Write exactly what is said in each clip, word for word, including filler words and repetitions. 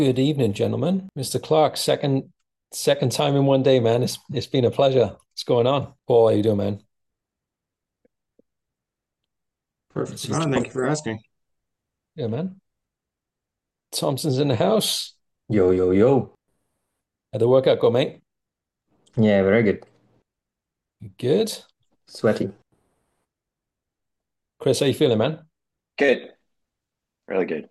Good evening, gentlemen. mister Clark, second second time in one day, man. It's it's been a pleasure. What's going on? Paul, how you doing, man? Perfect. It's Oh, just, thank you for asking. yeah, man. Thompson's in the house. Yo, yo, yo. How'd the workout go, mate? Yeah, very good. You good? Sweaty. Chris, how you feeling, man? Good. Really good.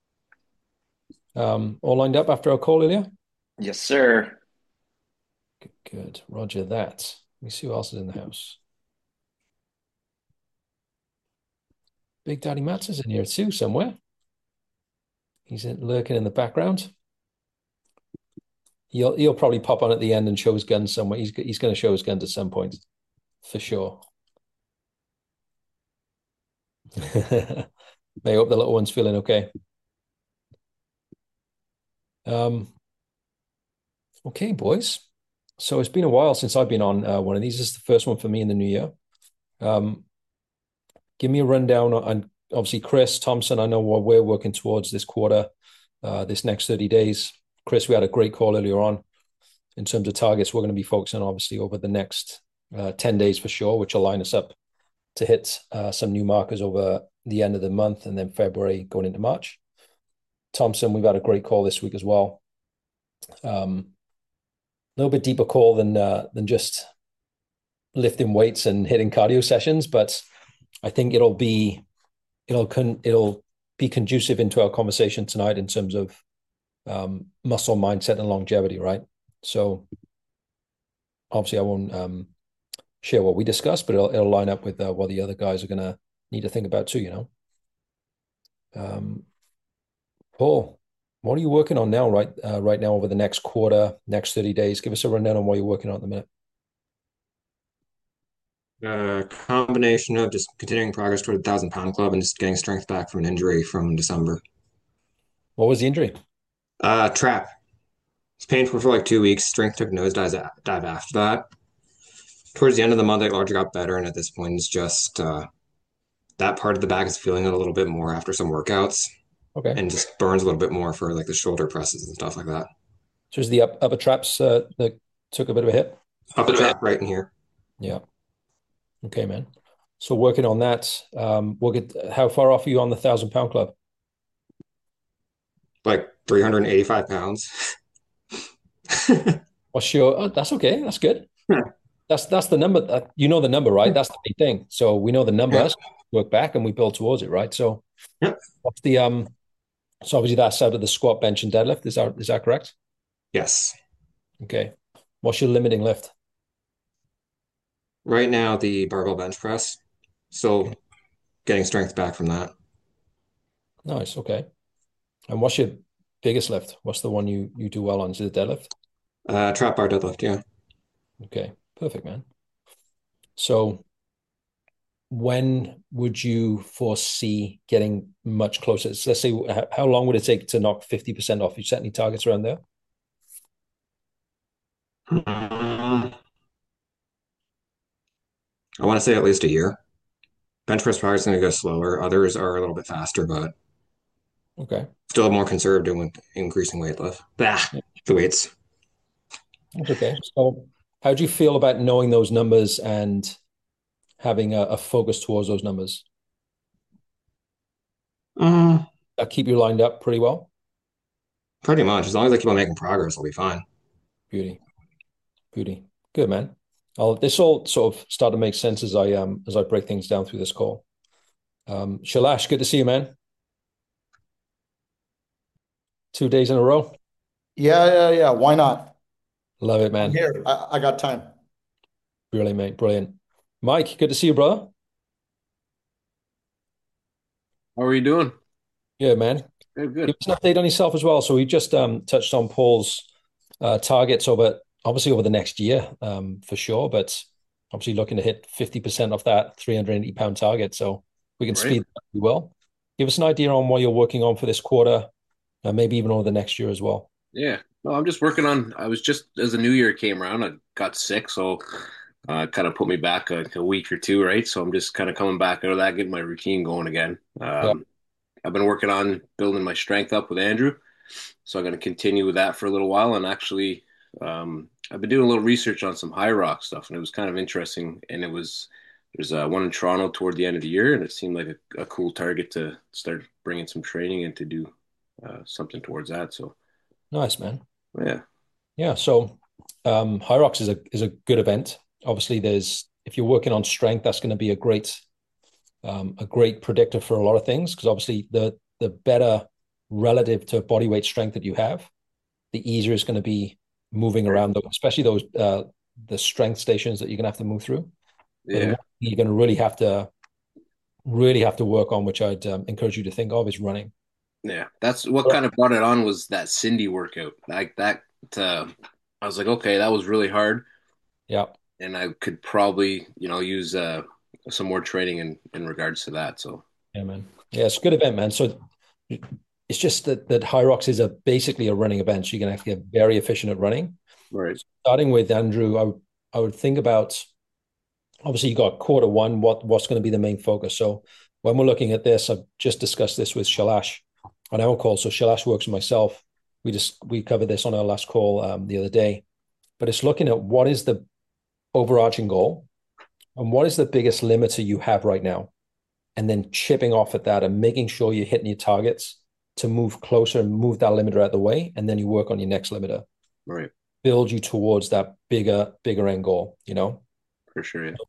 Um, all lined up after our call earlier? Yes, sir. Good, good. Roger that. Let me see who else is in the house. Big Daddy Mats is in here too, somewhere. He's in, lurking in the background. He'll he'll probably pop on at the end and show his gun somewhere. He's he's going to show his gun at some point, for sure. May hope the little one's feeling okay. Um, okay, boys. So it's been a while since I've been on uh, one of these. This is the first one for me in the new year. Um, give me a rundown on, obviously, Chris Thompson. I know what we're working towards this quarter, uh, this next thirty days. Chris, we had a great call earlier on in terms of targets. We're going to be focusing, obviously, over the next uh, ten days for sure, which will line us up to hit uh, some new markers over the end of the month and then February going into March. Thompson, we've had a great call this week as well. Um, a little bit deeper call than uh, than just lifting weights and hitting cardio sessions, but I think it'll be it'll con- it'll be conducive into our conversation tonight in terms of um, muscle mindset and longevity, right? So obviously, I won't um, share what we discussed, but it'll it'll line up with uh, what the other guys are gonna need to think about too. You know, um, Paul, what are you working on now? Right, uh, right now over the next quarter, next thirty days. Give us a rundown on what you're working on at the minute. A combination of just continuing progress toward the thousand pound club and just getting strength back from an injury from December. What was the injury? Uh, trap. It's painful for like two weeks. Strength took nosedive dive after that. Towards the end of the month, it largely got better, and at this point, it's just uh, that part of the back is feeling it a little bit more after some workouts, Okay, and just burns a little bit more for like the shoulder presses and stuff like that. so is the up, upper traps uh, that took a bit of a hit? Upper trap right in here, Yeah. Okay, man. So working on that, um, we'll get. How far off are you on the thousand pound club? like three hundred eighty-five pounds. What's your? Oh, that's okay. That's good. That's that's the number. That, you know the number, right? That's the big thing. So we know the number. Yeah. So work back and we build towards it, right? So Yep. what's the um? So obviously that's out of the squat, bench, and deadlift. Is that is that correct? Yes. Okay. What's your limiting lift? Right now, the barbell bench press. Okay. Still getting strength back from that. Nice. Okay. And what's your biggest lift? What's the one you you do well on? Is it the deadlift? Uh, trap bar deadlift. Yeah. Okay. Perfect, man. So when would you foresee getting much closer? So let's say, how long would it take to knock fifty percent off? You set any targets around there? Um, I want to say at least a year. Bench press probably is going to go slower. Others are a little bit faster, but Okay. still more conservative with increasing weight lift. Bah, Yeah, the weights. that's okay. So how do you feel about knowing those numbers and having a, a focus towards those numbers? Uh, That keep you lined up pretty well? Pretty much. As long as I keep on making progress, I'll be fine. Beauty, beauty. Good, man. I'll, this all sort of start to make sense as I um as I break things down through this call. Um, Shalash, good to see you, man. Two days in a row. Yeah, yeah, yeah. Why not? Love it, I'm man. here. I, I got time. Brilliant, mate. Brilliant. Mike, good to see you, brother. How are you doing? Yeah, man. Good, Give good. us an update on yourself as well. So we just um, touched on Paul's uh, targets over, obviously over the next year, um, for sure, but obviously looking to hit fifty percent of that three hundred eighty pound target. So we can Right. speed that up, we will. Give us an idea on what you're working on for this quarter, uh, maybe even over the next year as well. Yeah. No, I'm just working on. I was just as the new year came around, I got sick, so uh, kind of put me back a, a week or two, right? So I'm just kind of coming back out of that, getting my routine going again. Yeah. Um, I've been working on building my strength up with Andrew. So I'm going to continue with that for a little while. And actually, um, I've been doing a little research on some high rock stuff, and it was kind of interesting. And it was there's uh, one in Toronto toward the end of the year, and it seemed like a, a cool target to start bringing some training and to do uh, something towards that. So Nice, man. yeah, Yeah. So um, High Rocks is a is a good event. Obviously, there's if you're working on strength, that's going to be a great um, a great predictor for a lot of things because obviously the the better relative to body weight strength that you have, the easier it's going to be moving around, those, especially those uh, the strength stations that you're going to have to move through. But the yeah, one thing you're going to really have to really have to work on, which I'd um, encourage you to think of, is running. yeah. That's what kind of brought it on was that Cindy workout. Like that, uh, I was like, okay, that was really hard, Yeah. and I could probably, you know, use uh, some more training in in regards to that. So Yeah, man. Yeah, it's a good event, man. So it's just that that High Rocks is a basically a running event. So you're gonna have to get very efficient at running. right, Starting with Andrew, I would I would think about obviously you got quarter one, what what's going to be the main focus. So when we're looking at this, I've just discussed this with Shalash on our call. So Shalash works with myself. We just we covered this on our last call um, the other day. But it's looking at what is the overarching goal and what is the biggest limiter you have right now, and then chipping off at that and making sure you're hitting your targets to move closer and move that limiter out of the way, and then you work on your next limiter, right, build you towards that bigger, bigger end goal. You know, for sure. Yeah,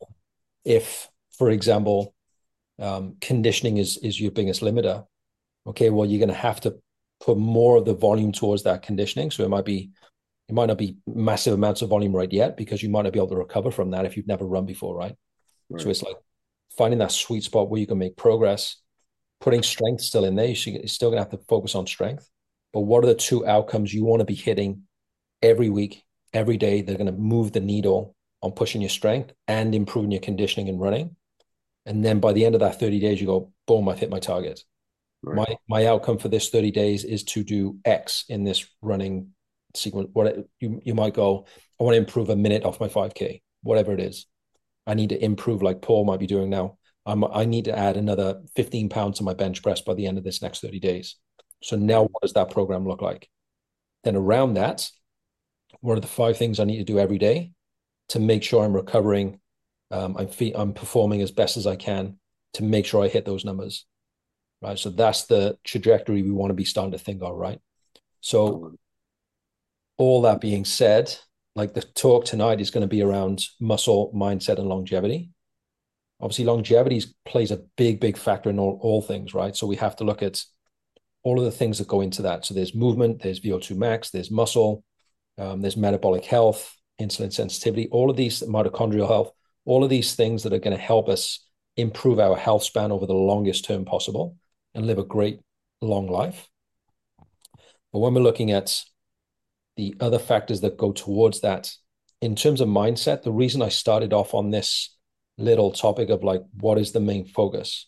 if for example, um, conditioning is is your biggest limiter, okay, well you're going to have to put more of the volume towards that conditioning. So it might be it might not be massive amounts of volume right yet because you might not be able to recover from that if you've never run before, right? right, So it's like finding that sweet spot where you can make progress, putting strength still in there. You're still going to have to focus on strength. But what are the two outcomes you want to be hitting every week, every day? They're going to move the needle on pushing your strength and improving your conditioning and running. And then by the end of that thirty days, you go, boom, I've hit my target. right, My my outcome for this thirty days is to do X in this running sequence. What it, you you might go, I want to improve a minute off my five K, whatever it is. I need to improve like Paul might be doing now. I'm, I need to add another fifteen pounds to my bench press by the end of this next thirty days. So now what does that program look like? Then around that, what are the five things I need to do every day to make sure I'm recovering, um, I'm, fe- I'm performing as best as I can to make sure I hit those numbers, right? So that's the trajectory we want to be starting to think of, right? So all that being said, like the talk tonight is going to be around muscle, mindset, and longevity. Obviously, longevity plays a big, big factor in all, all things, right? So we have to look at all of the things that go into that. So there's movement, there's V O two max, there's muscle, um, there's metabolic health, insulin sensitivity, all of these, mitochondrial health, all of these things that are going to help us improve our health span over the longest term possible and live a great long life. But when we're looking at the other factors that go towards that, in terms of mindset, the reason I started off on this little topic of like, what is the main focus?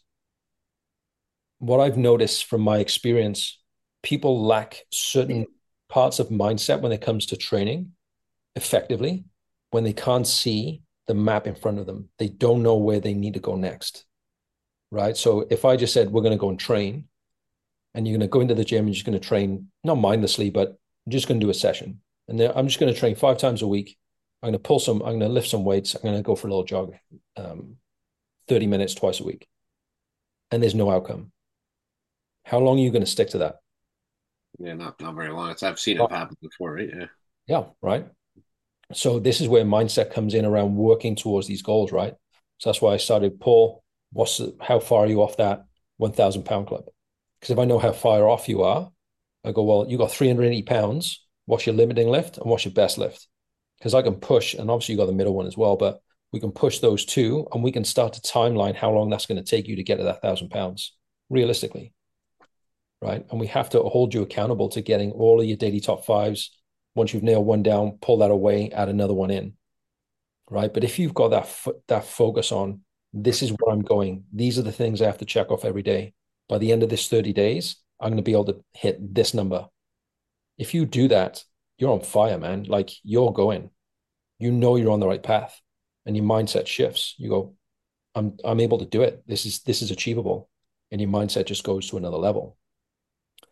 What I've noticed from my experience, people lack certain parts of mindset when it comes to training effectively, when they can't see the map in front of them. They don't know where they need to go next, right? So if I just said, we're going to go and train, and you're going to go into the gym and you're just going to train, not mindlessly, but I'm just going to do a session. And then I'm just going to train five times a week. I'm going to pull some, I'm going to lift some weights. I'm going to go for a little jog, um, thirty minutes twice a week. And there's no outcome. How long are you going to stick to that? yeah. Not not very long. It's I've seen it happen before, right? Yeah, Yeah, right. So this is where mindset comes in around working towards these goals, right? So that's why I started, Paul, what's the, how far are you off that one thousand pound club? Because if I know how far off you are, I go, well, you got three hundred eighty pounds. What's your limiting lift and what's your best lift? Because I can push, and obviously you got the middle one as well, but we can push those two and we can start to timeline how long that's going to take you to get to that thousand pounds realistically, right? And we have to hold you accountable to getting all of your daily top fives. Once you've nailed one down, pull that away, add another one in, right? But if you've got that fo- that focus on, this is where I'm going, these are the things I have to check off every day. By the end of this thirty days, I'm going to be able to hit this number. If you do that, you're on fire, man. Like you're going, you know you're on the right path, and your mindset shifts. You go, I'm I'm able to do it. This is this is achievable, and your mindset just goes to another level.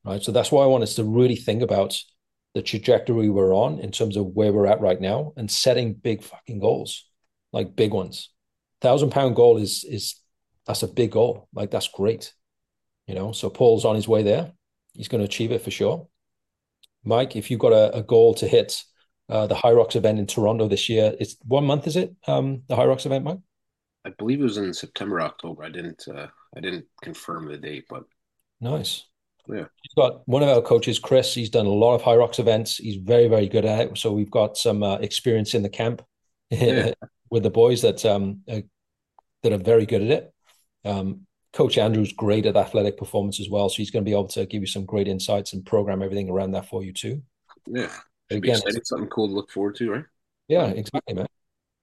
right? So that's why I want us to really think about the trajectory we're on in terms of where we're at right now and setting big fucking goals, like big ones. Thousand pound goal is is that's a big goal. Like that's great, you know. So Paul's on his way there. He's going to achieve it for sure. Mike, if you've got a, a goal to hit uh, the Hyrox event in Toronto this year, it's one month, is it? Um, the Hyrox event, Mike? I believe it was in September, October. I didn't uh, I didn't confirm the date, but Nice. yeah. We've got one of our coaches, Chris. He's done a lot of Hyrox events. He's very, very good at it. So we've got some uh, experience in the camp Yeah. with the boys that um uh, that are very good at it. Um, Coach Andrew's great at athletic performance as well, so he's going to be able to give you some great insights and program everything around that for you too. Yeah. But Should be again, exciting. Something cool to look forward to, right? yeah, exactly, man.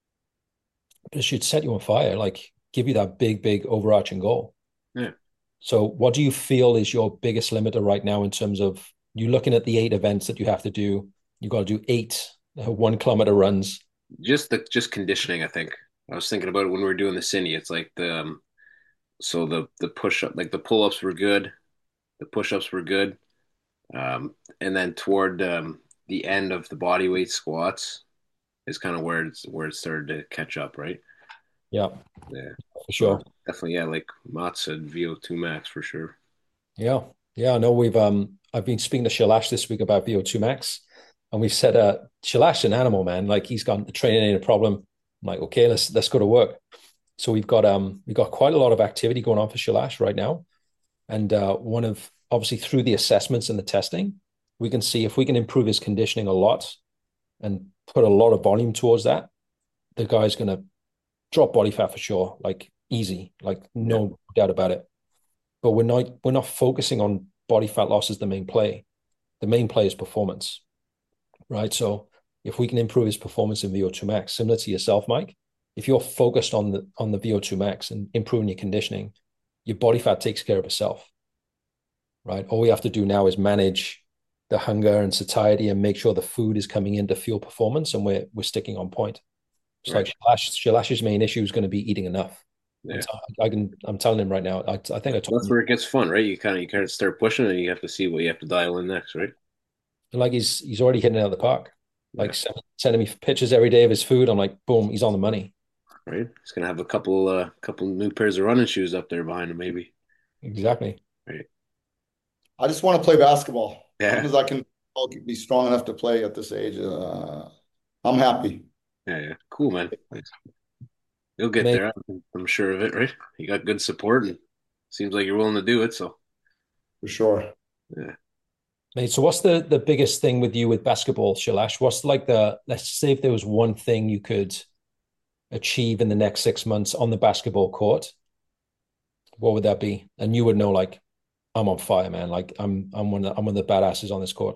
It should set you on fire, like give you that big, big overarching goal. Yeah. So what do you feel is your biggest limiter right now in terms of you looking at the eight events that you have to do? You got to do eight uh, one kilometer runs. Just the just conditioning, I think. I was thinking about it when we were doing the Cine. It's like the um, so the the push up, like the pull ups were good, the push ups were good, um, and then toward um, the end of the body weight squats is kind of where it's where it started to catch up, right? Yeah, Yeah, for so sure. definitely, yeah. Like Mott said, V O two max for sure. Yeah, yeah. I know we've um I've been speaking to Shalash this week about V O two max, and we've said uh Shalash's an animal, man. Like he's gone the training ain't a problem. I'm like, okay, let's let's go to work. So we've got um we've got quite a lot of activity going on for Shalash right now. And uh, one of obviously through the assessments and the testing, we can see if we can improve his conditioning a lot and put a lot of volume towards that, the guy's going to drop body fat for sure, like easy, like no doubt about it. But we're not we're not focusing on body fat loss as the main play. The main play is performance, right? So if we can improve his performance in V O two max, similar to yourself, Mike, if you're focused on the on the V O two max and improving your conditioning, your body fat takes care of itself, right? All we have to do now is manage the hunger and satiety and make sure the food is coming in to fuel performance, and we're we're sticking on point. It's Right. like Shalash, Shalash's main issue is going to be eating enough. I'm, Yeah. t- I can I'm telling him right now. I, I think I told That's him where it gets fun, right? You kind of you kind of start pushing, and you have to see what you have to dial in next, right? like he's he's already hitting it out of the park. Like Yeah. send- sending me pictures every day of his food. I'm like, boom, he's on the money. Right. He's gonna have a couple uh couple new pairs of running shoes up there behind him, maybe. Exactly. Right. I just want to play basketball. As long Yeah. as I can I'll be strong enough to play at this age, uh, I'm happy. Yeah. Yeah. Cool, man. Thanks. You'll get Mate, there. I'm, I'm sure of it, right? You got good support, and seems like you're willing to do it. So For sure. yeah. mate. So what's the the biggest thing with you with basketball, Shalash? What's like the let's say if there was one thing you could achieve in the next six months on the basketball court, what would that be? And you would know, like, I'm on fire, man. Like I'm I'm one of the, I'm one of the badasses on this court.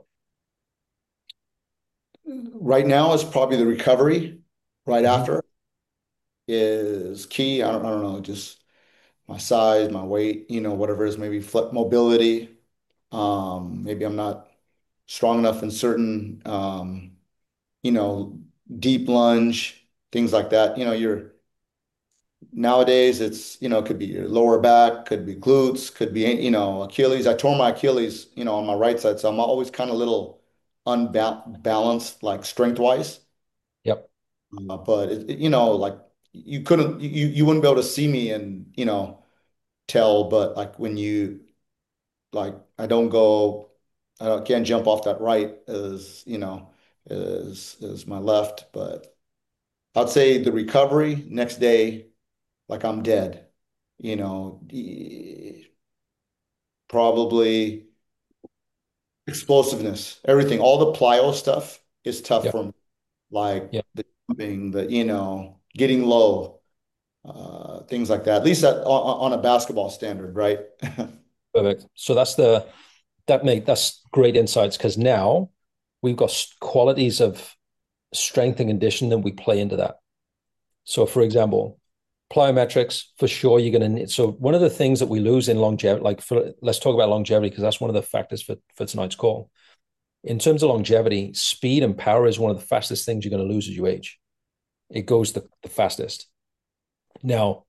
Right now is probably the recovery right Mhm. after is key. I don't, I don't know, just my size, my weight, you know, whatever it is, maybe flip mobility. Um, maybe I'm not strong enough in certain, um, you know, deep lunge, things like that. You know, you're nowadays it's, you know, it could be your lower back, could be glutes, could be, you know, Achilles. I tore my Achilles, you know, on my right side, so I'm always kind of little unbalanced, like strength wise. Yep. Uh, but it, it- you know, like you couldn't, you you wouldn't be able to see me and you know tell. But like when you like, I don't go, I don't, can't jump off that right as you know as as my left. But I'd say the recovery next day, like I'm dead. You know, e- probably explosiveness, everything, all the plyo stuff is tough Yep. for me. Like Yep. the jumping, the you know, getting low. Uh, things like that. At least that, on, on a basketball standard, right? Perfect. So that's the that make that's great insights because now we've got qualities of strength and condition that we play into that. So, for example, plyometrics for sure you're going to need. So, one of the things that we lose in longevity, like for, let's talk about longevity because that's one of the factors for for tonight's call. In terms of longevity, speed and power is one of the fastest things you're going to lose as you age. It goes the, the fastest. Now,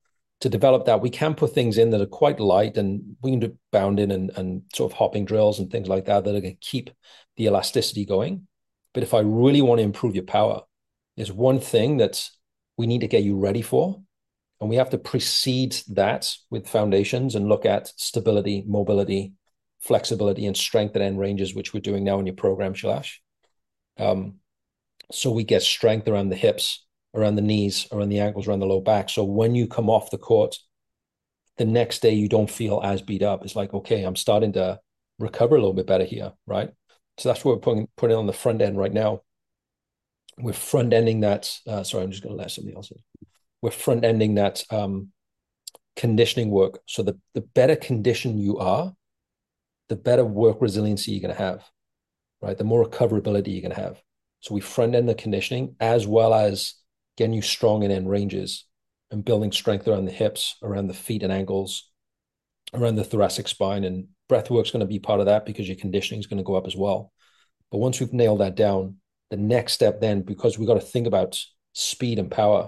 to develop that, we can put things in that are quite light, and we can do bounding and, and sort of hopping drills and things like that that are going to keep the elasticity going. But if I really want to improve your power, there's one thing that we need to get you ready for. And we have to precede that with foundations and look at stability, mobility, flexibility, and strength at end ranges, which we're doing now in your program, Shailesh. Um, so we get strength around the hips, around the knees, around the ankles, around the low back. So when you come off the court, the next day you don't feel as beat up. It's like, okay, I'm starting to recover a little bit better here, right? So that's what we're putting, putting on the front end right now. We're front ending that. Uh, sorry, I'm just going to let somebody else in. We're front ending that um, conditioning work. So the, the better condition you are, the better work resiliency you're going to have, right? The more recoverability you're going to have. So we front end the conditioning as well as getting you strong in end ranges and building strength around the hips, around the feet and ankles, around the thoracic spine. And breath work is going to be part of that because your conditioning is going to go up as well. But once we've nailed that down, the next step then, because we've got to think about speed and power,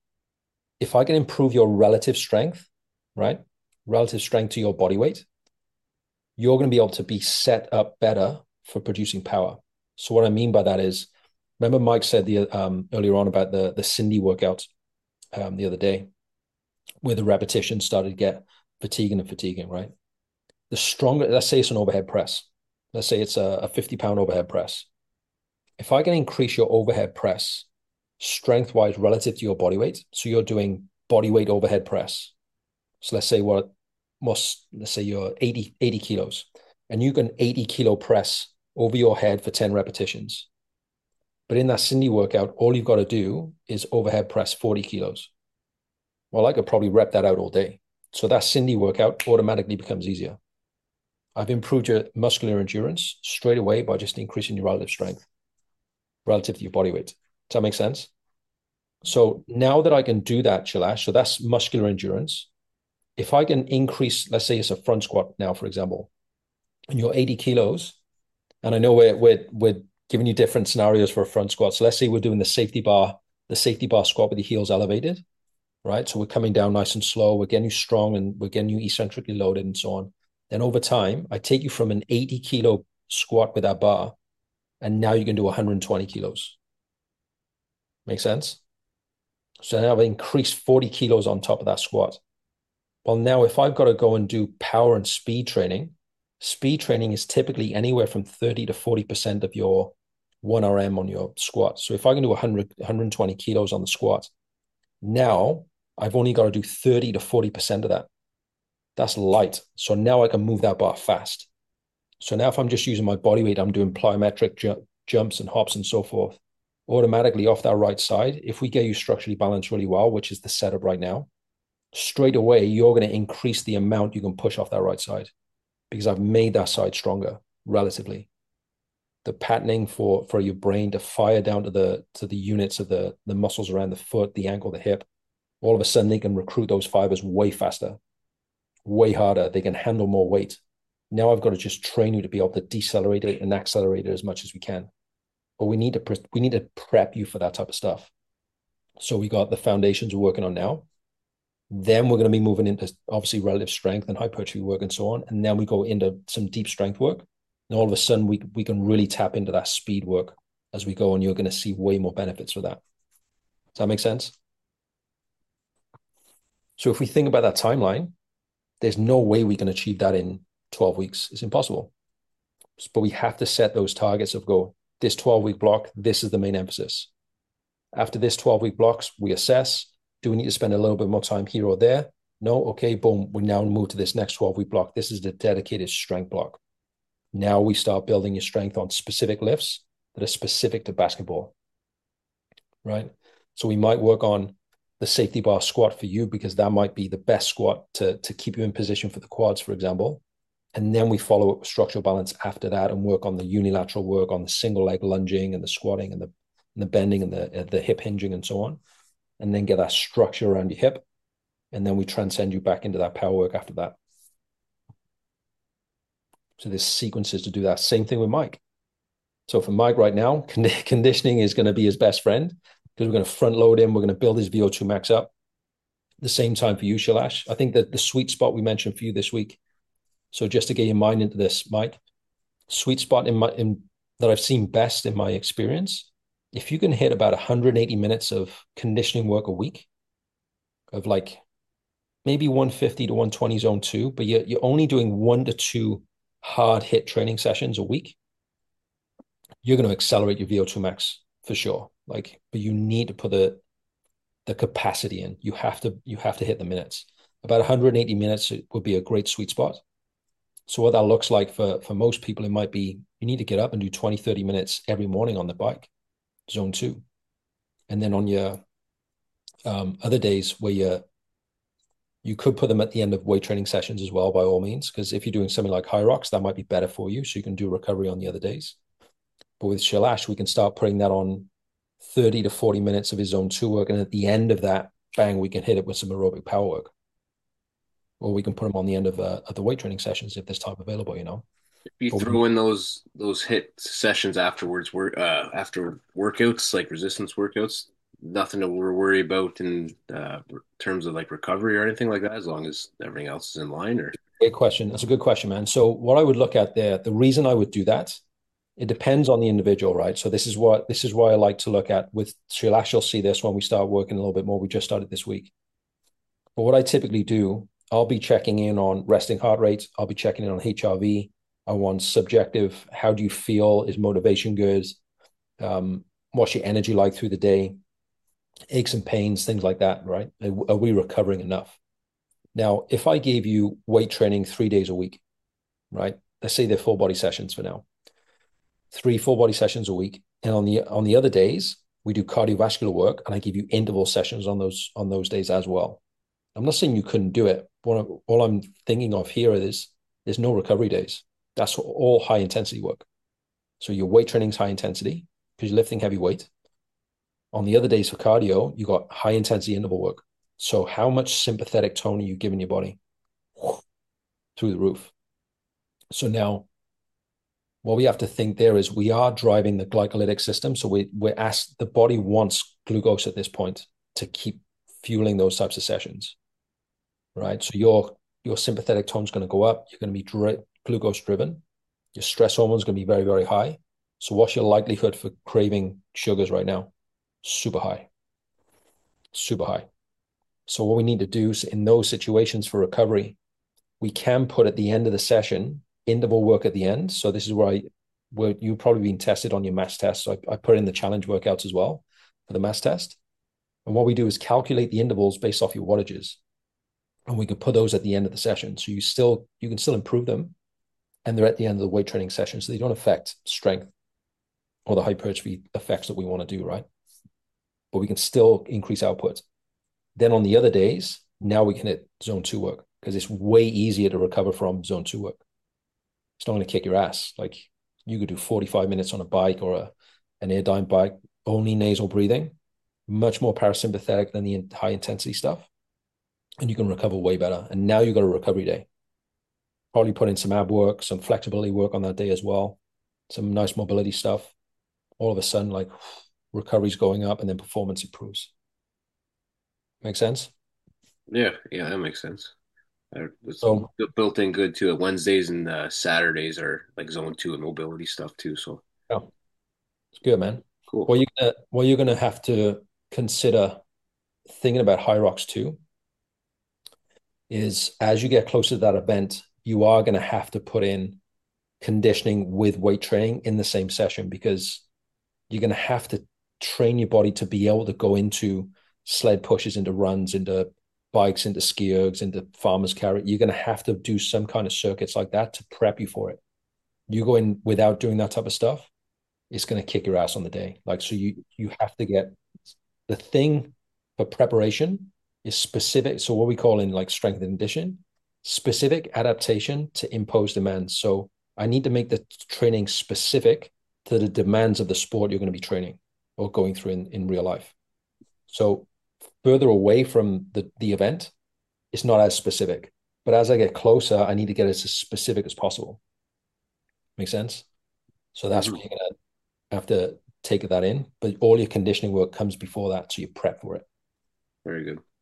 if I can improve your relative strength, right? Relative strength to your body weight, you're going to be able to be set up better for producing power. So what I mean by that is, remember Mike said the um, earlier on about the, the Cindy workout um, the other day, where the repetitions started to get fatiguing and fatiguing, right? The stronger, let's say it's an overhead press. Let's say it's a, a fifty pound overhead press. If I can increase your overhead press strength-wise relative to your body weight, so you're doing body weight overhead press. So let's say what most, let's say you're eighty, eighty kilos, and you can eighty kilo press over your head for ten repetitions. But in that Cindy workout, all you've got to do is overhead press forty kilos. Well, I could probably rep that out all day. So that Cindy workout automatically becomes easier. I've improved your muscular endurance straight away by just increasing your relative strength relative to your body weight. Does that make sense? So now that I can do that, Shailesh, so that's muscular endurance. If I can increase, let's say it's a front squat now, for example, and you're eighty kilos, and I know we're, we're, we're giving you different scenarios for a front squat. So let's say we're doing the safety bar, the safety bar squat with the heels elevated, right? So we're coming down nice and slow. We're getting you strong and we're getting you eccentrically loaded and so on. Then over time, I take you from an eighty kilo squat with that bar, and now you can do one hundred twenty kilos. Make sense? So now I've increased forty kilos on top of that squat. Well, now if I've got to go and do power and speed training, speed training is typically anywhere from thirty to forty percent of your one R M on your squat. So if I can do one hundred, one hundred twenty kilos on the squat, now I've only got to do thirty to forty percent of that. That's light. So now I can move that bar fast. So now if I'm just using my body weight, I'm doing plyometric ju- jumps and hops and so forth, automatically off that right side, if we get you structurally balanced really well, which is the setup right now, straight away, you're going to increase the amount you can push off that right side because I've made that side stronger relatively. The patterning for, for your brain to fire down to the, to the units of the, the muscles around the foot, the ankle, the hip, all of a sudden they can recruit those fibers way faster, way harder. They can handle more weight. Now I've got to just train you to be able to decelerate it and accelerate it as much as we can. But we need to pre- we need to prep you for that type of stuff. So we got the foundations we're working on now. Then we're going to be moving into obviously relative strength and hypertrophy work and so on. And then we go into some deep strength work. And all of a sudden we, we can really tap into that speed work as we go, and you're going to see way more benefits for that. Does that make sense? So if we think about that timeline, there's no way we can achieve that in twelve weeks. It's impossible. But we have to set those targets of go, this twelve week block, this is the main emphasis. After this twelve week blocks, we assess, do we need to spend a little bit more time here or there? No, okay, boom, we now move to this next twelve week block. This is the dedicated strength block. Now we start building your strength on specific lifts that are specific to basketball, right? So we might work on the safety bar squat for you because that might be the best squat to, to keep you in position for the quads, for example. And then we follow up with structural balance after that and work on the unilateral work on the single leg lunging and the squatting and the, and the bending and the, the hip hinging and so on. And then get that structure around your hip. And then we transcend you back into that power work after that. So there's sequences to do that. Same thing with Mike. So for Mike right now, condi- conditioning is going to be his best friend because we're going to front load him. We're going to build his V O two max up. the same time for you, Shailesh. I think that the sweet spot we mentioned for you this week. So just to get your mind into this, Mike, sweet spot in my in that I've seen best in my experience, if you can hit about one hundred eighty minutes of conditioning work a week, of like maybe one fifty to one twenty zone two, but you're, you're only doing one to two hard hit training sessions a week, you're going to accelerate your V O two max for sure. Like, but you need to put the the capacity in. You have to you have to hit the minutes. About one hundred eighty minutes would be a great sweet spot. So what that looks like for for most people, it might be you need to get up and do twenty, thirty minutes every morning on the bike, zone two. And then on your um, other days where you're you could put them at the end of weight training sessions as well, by all means, because if you're doing something like Hyrox, that might be better for you. So you can do recovery on the other days. But with Shailesh, we can start putting that on thirty to forty minutes of his zone two work. And at the end of that, bang, we can hit it with some aerobic power work. Or we can put them on the end of, uh, of the weight training sessions if there's time available, you know. If you But throw we, in those those hit sessions afterwards, work uh, after workouts like resistance workouts, nothing to worry about in uh, terms of like recovery or anything like that, as long as everything else is in line. Or great question. That's a good question, man. So what I would look at there, the reason I would do that, it depends on the individual, right? So this is what this is why I like to look at with Shailesh. You'll see this when we start working a little bit more. We just started this week. But what I typically do, I'll be checking in on resting heart rate. I'll be checking in on H R V. I want subjective. How do you feel? Is motivation good? Um, what's your energy like through the day? Aches and pains, things like that, right? Are we recovering enough? Now, if I gave you weight training three days a week, right? Let's say they're full body sessions for now. Three full body sessions a week. And on the on the other days, we do cardiovascular work, and I give you interval sessions on those on those days as well. I'm not saying you couldn't do it. What all I'm thinking of here is there's no recovery days. That's all high intensity work. So your weight training is high intensity because you're lifting heavy weight. On the other days for cardio, you got high intensity interval work. So how much sympathetic tone are you giving your body? Through the roof. So now what we have to think there is we are driving the glycolytic system. So we, we're asked, the body wants glucose at this point to keep fueling those types of sessions, right? So your, your sympathetic tone is going to go up. You're going to be dri- glucose driven. Your stress hormone is going to be very, very high. So what's your likelihood for craving sugars right now? Super high, super high. So what we need to do is in those situations for recovery, we can put at the end of the session interval work at the end. So this is where I, where you've probably been tested on your mass test. So I, I put in the challenge workouts as well for the mass test. And what we do is calculate the intervals based off your wattages, and we can put those at the end of the session. So you still you can still improve them, and they're at the end of the weight training session, so they don't affect strength or the hypertrophy effects that we want to do, right? But we can still increase output. Then on the other days, now we can hit zone two work because it's way easier to recover from zone two work. It's not going to kick your ass. Like you could do forty-five minutes on a bike or a, an airdyne bike, only nasal breathing, much more parasympathetic than the high intensity stuff. And you can recover way better. And now you've got a recovery day. Probably put in some ab work, some flexibility work on that day as well. Some nice mobility stuff. All of a sudden, like recovery's going up and then performance improves. Make sense? yeah, yeah, that makes sense. Uh, It's So built in good too. Wednesdays and uh, Saturdays are like zone two and mobility stuff too. So yeah, it's good, man. cool. What you're gonna what you're gonna have to consider thinking about Hyrox too is as you get closer to that event, you are gonna have to put in conditioning with weight training in the same session because you're gonna have to train your body to be able to go into sled pushes, into runs, into bikes, into ski ergs, into farmer's carry. You're gonna have to do some kind of circuits like that to prep you for it. You go in without doing that type of stuff, it's going to kick your ass on the day. Like, so you, you have to get the thing for preparation is specific. So what we call in like strength and condition, specific adaptation to imposed demands. So I need to make the training specific to the demands of the sport you're going to be training or going through in, in real life. So further away from the, the event, it's not as specific. But as I get closer, I need to get it as specific as possible. Make sense? So that's Mhm. what you're going to have to take that in, but all your conditioning work comes before that, so you prep for it. Very good.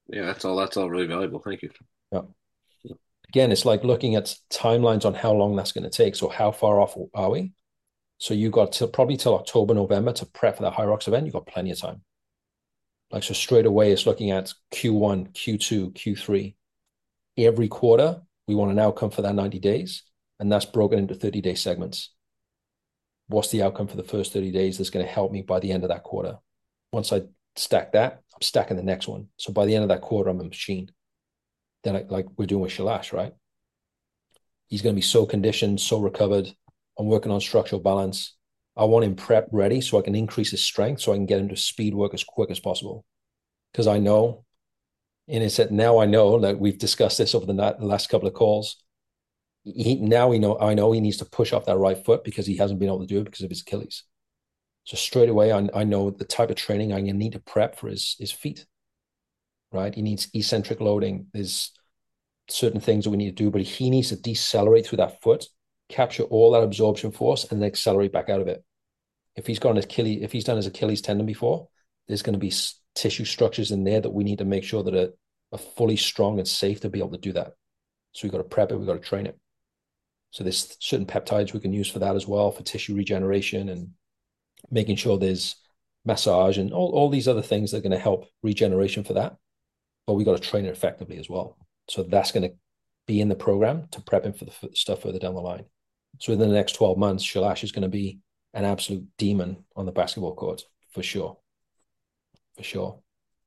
Yeah, that's all. That's all really valuable. Thank you. Yeah. Again, it's like looking at timelines on how long that's going to take. So how far off are we? So you got till probably till October, November to prep for the Hyrox event. You've got plenty of time. Like, so straight away, it's looking at Q one, Q two, Q three. Every quarter, we want an outcome for that ninety days, and that's broken into thirty day segments. What's the outcome for the first thirty days that's going to help me by the end of that quarter? Once I stack that, I'm stacking the next one. So by the end of that quarter, I'm a machine. Then, I, like we're doing with Shalash, right? He's going to be so conditioned, so recovered. I'm working on structural balance. I want him prep ready so I can increase his strength so I can get him to speed work as quick as possible. Because I know, and it's that now I know that we've discussed this over the last couple of calls. He, now we know, I know he needs to push off that right foot because he hasn't been able to do it because of his Achilles. So straight away, I, I know the type of training I need to prep for his, his feet, right? He needs eccentric loading. There's certain things that we need to do, but he needs to decelerate through that foot, capture all that absorption force, and then accelerate back out of it. If he's got his Achilles, if he's done his Achilles tendon before, there's going to be tissue structures in there that we need to make sure that are, are fully strong and safe to be able to do that. So we've got to prep it, we've got to train it. So there's certain peptides we can use for that as well, for tissue regeneration and making sure there's massage and all, all these other things that are going to help regeneration for that. But we got to train it effectively as well. So that's going to be in the program to prep him for the stuff further down the line. So within the next twelve months, Shalash is going to be an absolute demon on the basketball court, for sure. For sure.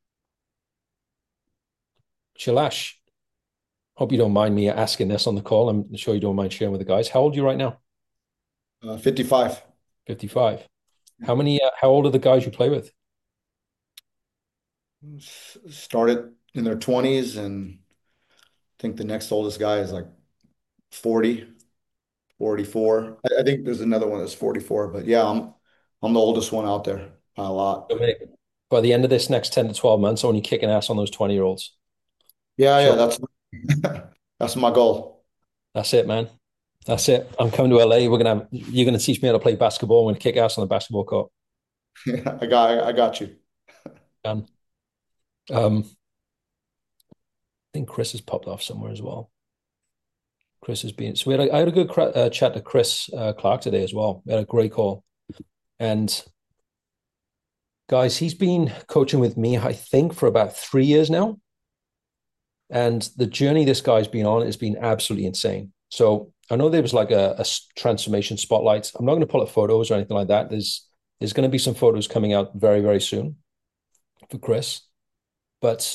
Shalash, hope you don't mind me asking this on the call. I'm sure you don't mind sharing with the guys. How old are you right now? Uh, fifty-five. fifty-five. How many, uh, how old are the guys you play with? Started in their twenties, and I think the next oldest guy is like forty, forty-four. I, I think there's another one that's forty-four, but yeah, I'm I'm the oldest one out there by a lot. By the end of this next ten to twelve months, I want you kicking ass on those twenty year olds. Yeah, Sure. yeah, that's that's my goal. That's it, man. That's it. I'm coming to L A. We're gonna have, you're gonna teach me how to play basketball. I'm gonna kick ass on the basketball court. Yeah, I got I got you. Um, um, I think Chris has popped off somewhere as well. Chris has been, so we had a, I had a good uh, chat to Chris uh, Clark today as well. We had a great call. And guys, he's been coaching with me, I think, for about three years now. And the journey this guy's been on has been absolutely insane. So I know there was like a, a transformation spotlight. I'm not going to pull up photos or anything like that. There's there's going to be some photos coming out very, very soon for Chris. But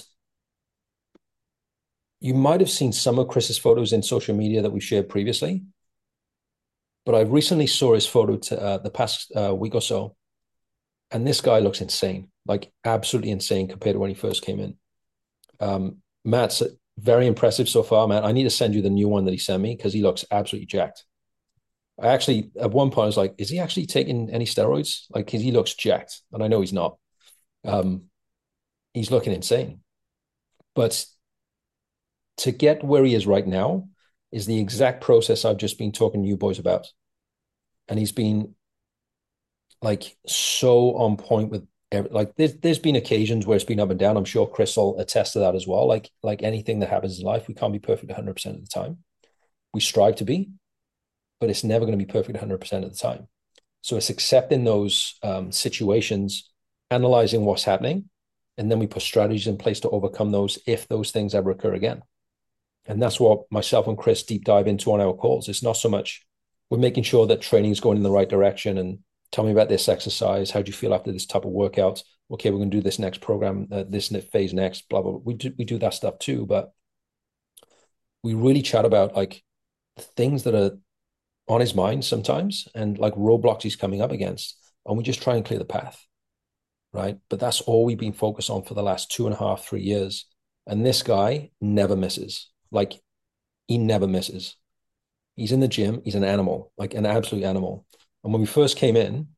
you might have seen some of Chris's photos in social media that we shared previously. But I recently saw his photo to, uh, the past uh, week or so. And this guy looks insane, like absolutely insane compared to when he first came in. Um, Matt's very impressive so far, man. I need to send you the new one that he sent me because he looks absolutely jacked. I actually, at one point, I was like, is he actually taking any steroids? Like, he looks jacked. And I know he's not. Um, he's looking insane. But to get where he is right now is the exact process I've just been talking to you boys about. And he's been like so on point with every, like there's, there's been occasions where it's been up and down. I'm sure Chris will attest to that as well. Like, like anything that happens in life, we can't be perfect one hundred percent of the time. We strive to be, but it's never going to be perfect one hundred percent of the time. So it's accepting those um, situations, analyzing what's happening, and then we put strategies in place to overcome those if those things ever occur again. And that's what myself and Chris deep dive into on our calls. It's not so much we're making sure that training is going in the right direction and tell me about this exercise. How do you feel after this type of workout? Okay, we're going to do this next program, uh, this phase next, blah, blah, blah. We do, we do that stuff too, but we really chat about like things that are on his mind sometimes and like roadblocks he's coming up against. And we just try and clear the path, right? But that's all we've been focused on for the last two and a half, three years. And this guy never misses. Like, he never misses. He's in the gym. He's an animal, like an absolute animal. And when we first came in,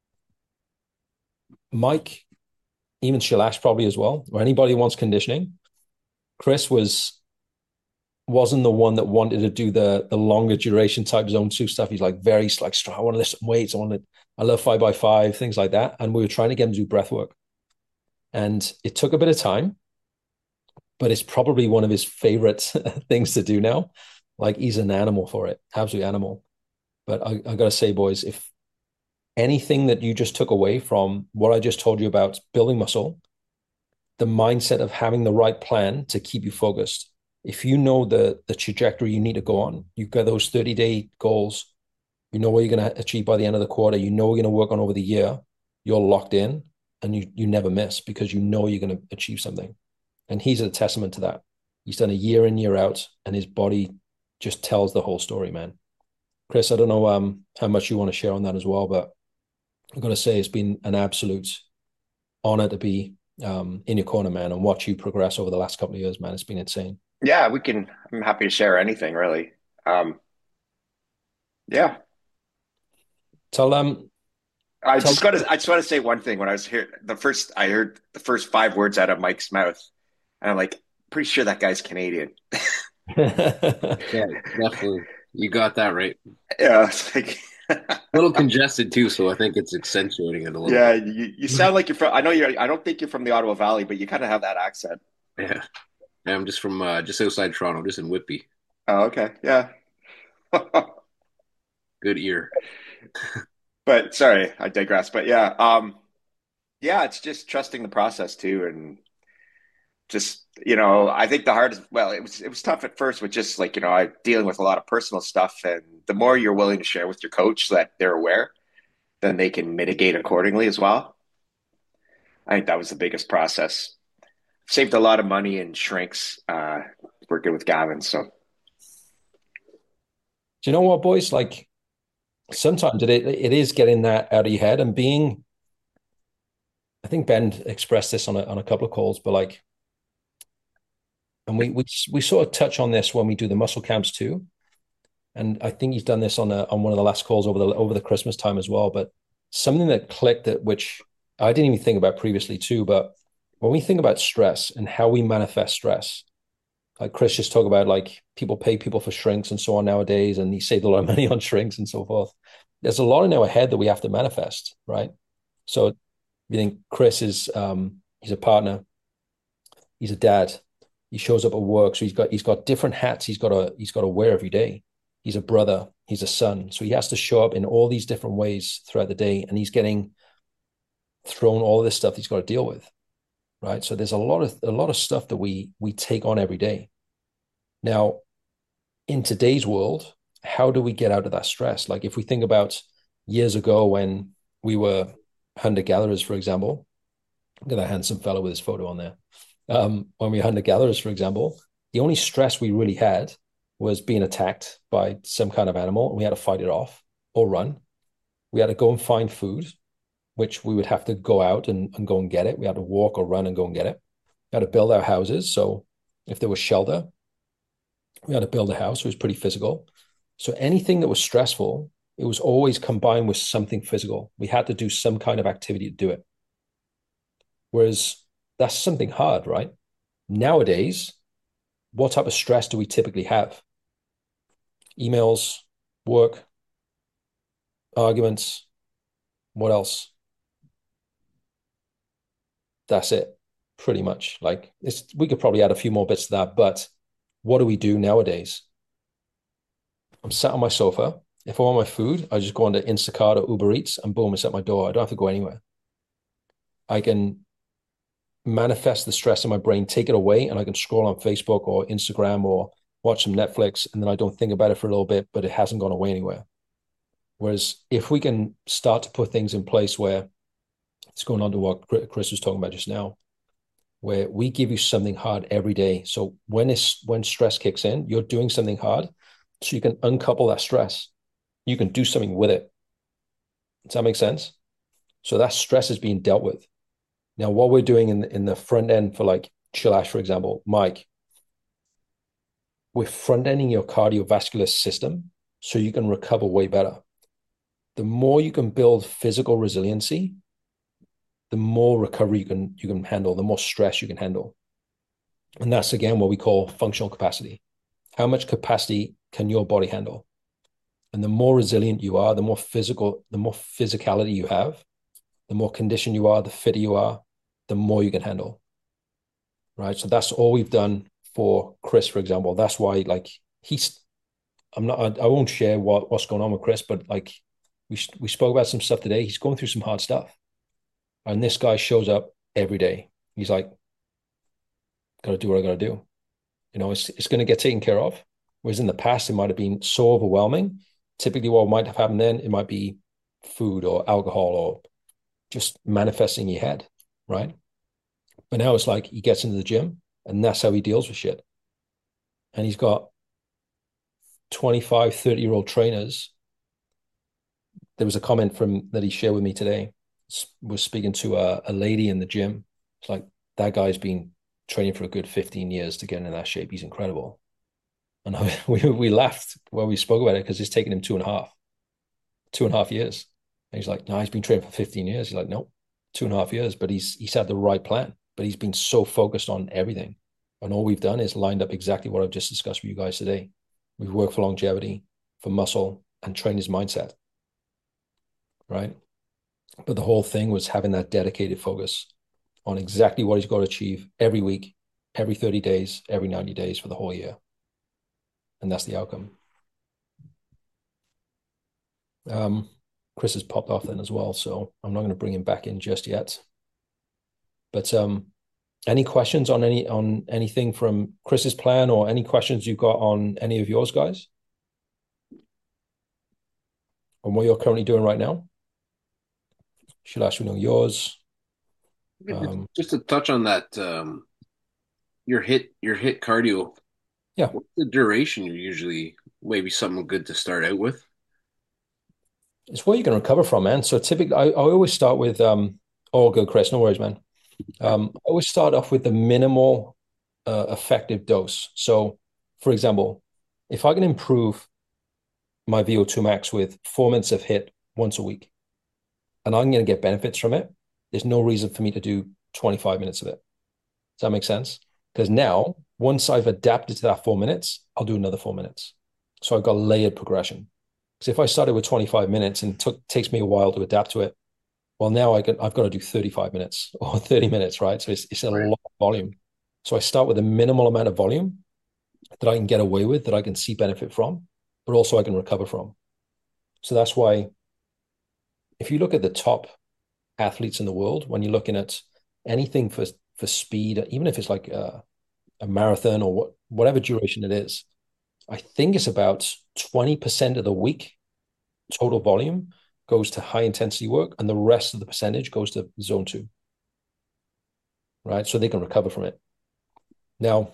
Mike, even Shalash probably as well, or anybody who wants conditioning, Chris was, wasn't the one that wanted to do the, the longer duration type zone two stuff. He's like very like strong. I want to lift some weights. I want to, I love five by five, things like that. And we were trying to get him to do breath work. And it took a bit of time. but it's probably one of his favorite things to do now. Like he's an animal for it, absolute animal. But I, I gotta say, boys, if anything that you just took away from what I just told you about building muscle, the mindset of having the right plan to keep you focused. If you know the the trajectory you need to go on, you've got those thirty day goals, you know what you're going to achieve by the end of the quarter, you know you're going to work on over the year, you're locked in and you you never miss because you know you're going to achieve something. And he's a testament to that. He's done a year in, year out, and his body just tells the whole story, man. Chris, I don't know um, how much you want to share on that as well, but I've got to say it's been an absolute honor to be um, in your corner, man, and watch you progress over the last couple of years, man. It's been insane. Yeah, we can. I'm happy to share anything, really. Um, yeah, Tell um, I tell. just got to. I just want to say one thing. When I was here, the first I heard the first five words out of Mike's mouth, and I'm like, pretty sure that guy's Canadian. Yeah, definitely. You got that right. Yeah, it's like, A little congested too, so I think it's accentuating it a little yeah, bit. you, you sound like you're from. I know you're. I don't think you're from the Ottawa Valley, but you kind of have that accent. Yeah. I'm just from uh, just outside Toronto, just in Whitby. Oh, okay, yeah. Good ear. But sorry, I digress. But yeah, um, yeah, it's just trusting the process too, and just you know, I think the hardest. Well, it was it was tough at first with just like you know, I dealing with a lot of personal stuff, and the more you're willing to share with your coach so that they're aware, then they can mitigate accordingly as well. I think that was the biggest process. Saved a lot of money and shrinks uh, working with Gavin. So Do you know what, boys? Like sometimes it it is getting that out of your head and being. I think Ben expressed this on a on a couple of calls, but like, and we we we sort of touch on this when we do the muscle camps too. And I think he's done this on a, on one of the last calls over the over the Christmas time as well. But something that clicked that which I didn't even think about previously too. But when we think about stress and how we manifest stress, like Chris just talked about, like people pay people for shrinks and so on nowadays, and he saved a lot of money on shrinks and so forth. There's a lot in our head that we have to manifest, right? So you think Chris is um, he's a partner, he's a dad, he shows up at work, so he's got he's got different hats he's got to he's got to wear every day. He's a brother, he's a son, so he has to show up in all these different ways throughout the day, and he's getting thrown all of this stuff he's got to deal with, right? So there's a lot of a lot of stuff that we we take on every day. Now, in today's world, how do we get out of that stress? Like if we think about years ago when we were hunter-gatherers, for example, look at that handsome fellow with his photo on there. Um, when we were hunter-gatherers, for example, the only stress we really had was being attacked by some kind of animal, and we had to fight it off or run. We had to go and find food, which we would have to go out and, and go and get it. We had to walk or run and go and get it. We had to build our houses. So if there was shelter, we had to build a house. It was pretty physical. So anything that was stressful, it was always combined with something physical. We had to do some kind of activity to do it. Whereas that's something hard, right? Nowadays, what type of stress do we typically have? Emails, work, arguments, what else? That's it, pretty much. Like it's, we could probably add a few more bits to that, but what do we do nowadays? I'm sat on my sofa. If I want my food, I just go onto Instacart or Uber Eats and boom, it's at my door. I don't have to go anywhere. I can manifest the stress in my brain, take it away, and I can scroll on Facebook or Instagram or watch some Netflix, and then I don't think about it for a little bit, but it hasn't gone away anywhere. Whereas if we can start to put things in place where it's going on to what Chris was talking about just now, where we give you something hard every day. So when it's, when stress kicks in, you're doing something hard so you can uncouple that stress. You can do something with it. Does that make sense? So that stress is being dealt with. Now, what we're doing in, in the front end for like Chill Ash, for example, Mike, we're front ending your cardiovascular system so you can recover way better. The more you can build physical resiliency, the more recovery you can you can handle, the more stress you can handle. And that's again what we call functional capacity. How much capacity can your body handle? And the more resilient you are, the more physical, the more physicality you have, the more conditioned you are, the fitter you are, the more you can handle. right? So that's all we've done for Chris, for example. That's why, like, he's, I'm not, I, I won't share what, what's going on with Chris, but like, we, we spoke about some stuff today. He's going through some hard stuff. And this guy shows up every day. He's like, got to do what I got to do. You know, it's, it's going to get taken care of. Whereas in the past, it might have been so overwhelming. Typically, what might have happened then, it might be food or alcohol or just manifesting in your head, right? But now it's like he gets into the gym and that's how he deals with shit. And he's got twenty-five, thirty year old trainers. There was a comment from that he shared with me today. Was speaking to a, a lady in the gym. It's like, that guy's been training for a good fifteen years to get in that shape. He's incredible. And we, we laughed when we spoke about it because it's taken him two and a half, two and a half years. And he's like, no, he's been training for fifteen years. He's like, no, two and a half years, but he's he's had the right plan. But he's been so focused on everything. And all we've done is lined up exactly what I've just discussed with you guys today. We've worked for longevity, for muscle, and trained his mindset, right? But the whole thing was having that dedicated focus on exactly what he's got to achieve every week, every thirty days, every ninety days for the whole year. And that's the outcome. Um, Chris has popped off then as well, so I'm not going to bring him back in just yet. But um, any questions on any on anything from Chris's plan, or any questions you've got on any of yours, guys? On what you're currently doing right now? Shailesh, we know yours. Um, just to touch on that, um, your hit your hit cardio. Yeah. What's the duration you're usually, maybe something good to start out with? It's what you can recover from, man. So typically, I, I always start with, um, oh, good, Chris, no worries, man. Um, I always start off with the minimal uh, effective dose. So, for example, if I can improve my V O two max with four minutes of hit once a week, and I'm going to get benefits from it, there's no reason for me to do twenty-five minutes of it. Does that make sense? Because now, once I've adapted to that four minutes, I'll do another four minutes. So I've got layered progression. Because if I started with twenty-five minutes and it took, takes me a while to adapt to it, well, now I can, I've got to do thirty-five minutes or thirty minutes, right? So it's, it's a Right. lot of volume. So I start with a minimal amount of volume that I can get away with, that I can see benefit from, but also I can recover from. So that's why if you look at the top athletes in the world, when you're looking at anything for, for speed, even if it's like a, a marathon or what, whatever duration it is, I think it's about twenty percent of the week total volume goes to high intensity work, and the rest of the percentage goes to zone two, right? So they can recover from it. Now,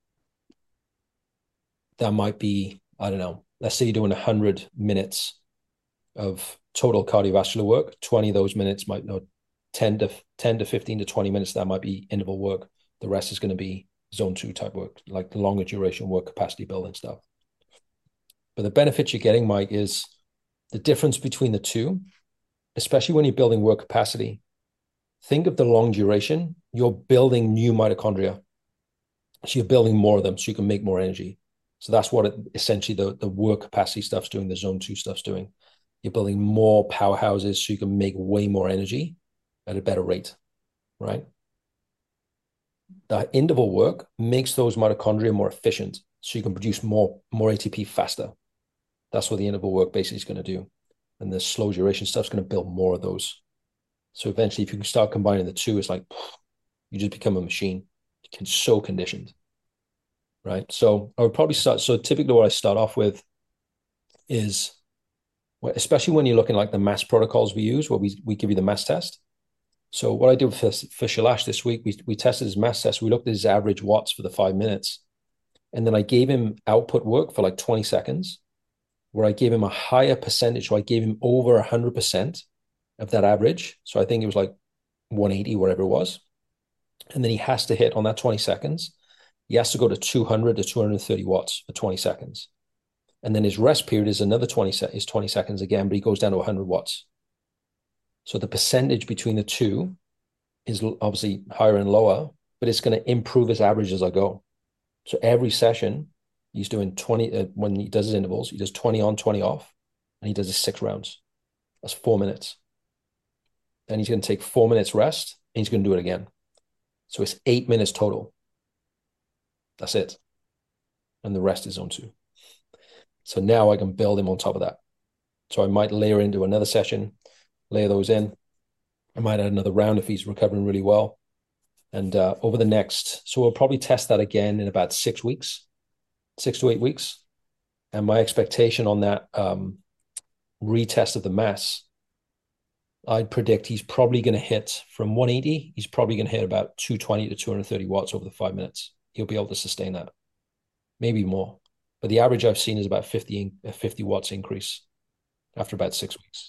that might be, I don't know, let's say you're doing one hundred minutes of total cardiovascular work. twenty of those minutes might, no, ten to ten to fifteen to twenty minutes, that might be interval work. The rest is going to be zone two type work, like the longer duration work, capacity building stuff. But the benefit you're getting, Mike, is the difference between the two, especially when you're building work capacity. Think of the long duration. You're building new mitochondria. So you're building more of them so you can make more energy. So that's what it, essentially the, the work capacity stuff's doing, the zone two stuff's doing. You're building more powerhouses so you can make way more energy at a better rate, right? The interval work makes those mitochondria more efficient so you can produce more, more A T P faster. That's what the interval work basically is going to do. And the slow duration stuff's going to build more of those. So eventually, if you can start combining the two, it's like you just become a machine. You can so conditioned, right? So I would probably start. So typically, what I start off with is, especially when you're looking like the mass protocols we use, where we we give you the mass test. So what I did for, for Shailesh this week, we we tested his mass test. We looked at his average watts for the five minutes, and then I gave him output work for like twenty seconds, where I gave him a higher percentage. So I gave him over one hundred percent of that average. So I think it was like one eighty, whatever it was. And then he has to hit on that twenty seconds. He has to go to two hundred to two hundred thirty watts for twenty seconds. And then his rest period is another twenty, is twenty seconds again, but he goes down to one hundred watts. So the percentage between the two is obviously higher and lower, but it's going to improve his average as I go. So every session, he's doing twenty, uh, when he does his intervals, he does twenty on, twenty off, and he does his six rounds. That's four minutes. Then he's going to take four minutes rest, and he's going to do it again. So it's eight minutes total. That's it. And the rest is zone two. So now I can build him on top of that. So I might layer into another session, layer those in. I might add another round if he's recovering really well. And uh, over the next, so we'll probably test that again in about six weeks, six to eight weeks. And my expectation on that um, retest of the mass, I'd predict he's probably going to hit from one eighty. He's probably going to hit about two twenty to two thirty watts over the five minutes. He'll be able to sustain that, maybe more. But the average I've seen is about fifty, fifty watts increase after about six weeks.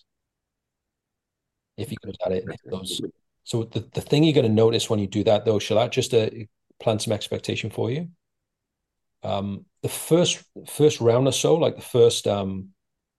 If he goes at it and hit those. So the, the thing you're going to notice when you do that, though, Shalat, just to plant some expectation for you, um, the first first round or so, like the first, um,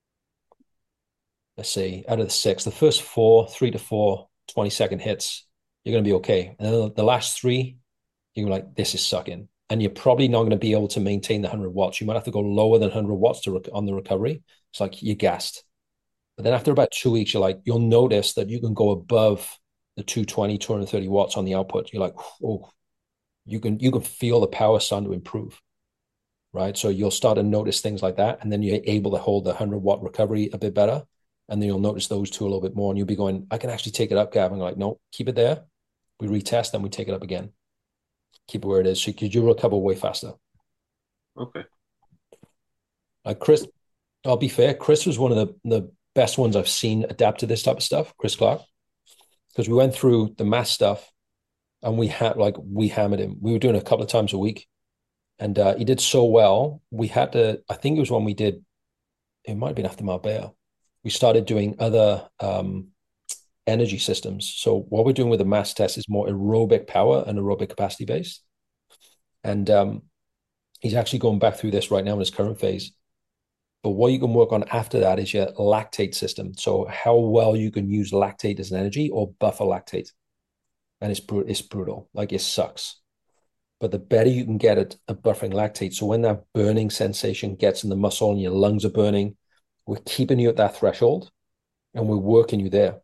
let's say, out of the six, the first four, three to four twenty-second hits, you're going to be okay. And then the last three, you're like, this is sucking. And you're probably not going to be able to maintain the one hundred watts. You might have to go lower than one hundred watts to rec- on the recovery. It's like you're gassed. But then after about two weeks, you're like, you'll notice that you can go above the two twenty, two thirty watts on the output. You're like, oh, you can you can feel the power starting to improve, right? So you'll start to notice things like that, and then you're able to hold the one hundred watt recovery a bit better, and then you'll notice those two a little bit more, and you'll be going, I can actually take it up, Gavin. Like, no, keep it there. We retest, then we take it up again. Keep it where it is, so you you'll recover way faster. Okay. Like Chris, I'll be fair, Chris was one of the the best ones I've seen adapt to this type of stuff, Chris Clark, because we went through the mass stuff and we had like we hammered him. We were doing it a couple of times a week, and uh, he did so well. We had to, I think it was when we did, it might have been after Marbella, we started doing other um, energy systems. So what we're doing with the mass test is more aerobic power and aerobic capacity based. And um, he's actually going back through this right now in his current phase. But what you can work on after that is your lactate system. So how well you can use lactate as an energy or buffer lactate. And it's, br- it's brutal. Like it sucks. But the better you can get at, at buffering lactate. So when that burning sensation gets in the muscle and your lungs are burning, we're keeping you at that threshold and we're working you there.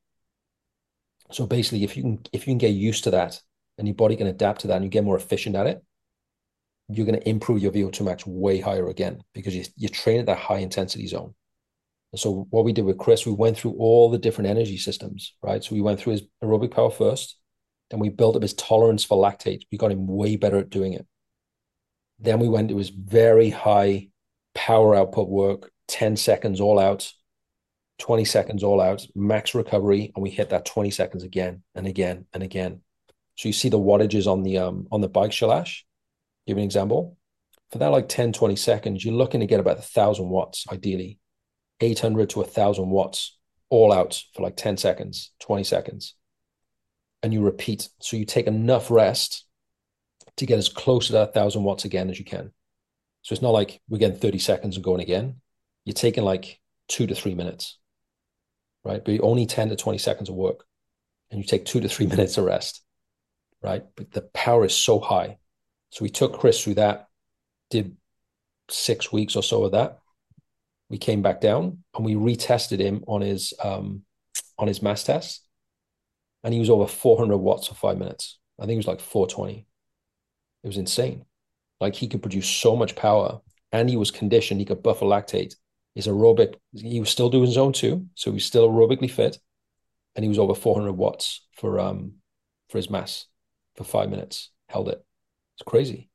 So basically, if you can if you can get used to that and your body can adapt to that and you get more efficient at it, you're going to improve your V O two max way higher again because you, you train at that high intensity zone. And so what we did with Chris, we went through all the different energy systems, right? So we went through his aerobic power first, then we built up his tolerance for lactate. We got him way better at doing it. Then we went to his very high power output work, ten seconds all out, twenty seconds all out, max recovery, and we hit that twenty seconds again and again and again. So you see the wattages on the um on the bike, Shalash. Give an example. For that like ten, twenty seconds, you're looking to get about a thousand watts, ideally. eight hundred to a thousand watts all out for like ten seconds, twenty seconds. And you repeat. So you take enough rest to get as close to that thousand watts again as you can. So it's not like we're getting thirty seconds and going again. You're taking like two to three minutes, right? But only ten to twenty seconds of work. And you take two to three minutes of rest, right? But the power is so high. So we took Chris through that, did six weeks or so of that. We came back down and we retested him on his um, on his mass test. And he was over four hundred watts for five minutes. I think it was like four twenty. It was insane. Like he could produce so much power and he was conditioned. He could buffer lactate. He's aerobic. He was still doing zone two. So he was still aerobically fit. And he was over four hundred watts for um for his mass for five minutes. Held it. It's crazy.